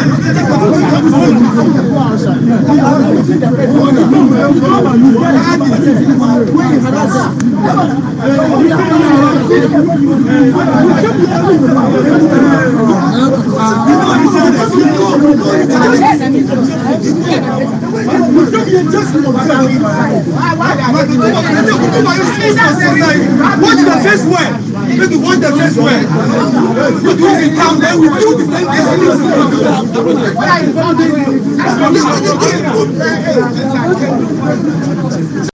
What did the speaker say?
Watch the face well. Maybe watch the face well. You do it in town, then we do the same thing.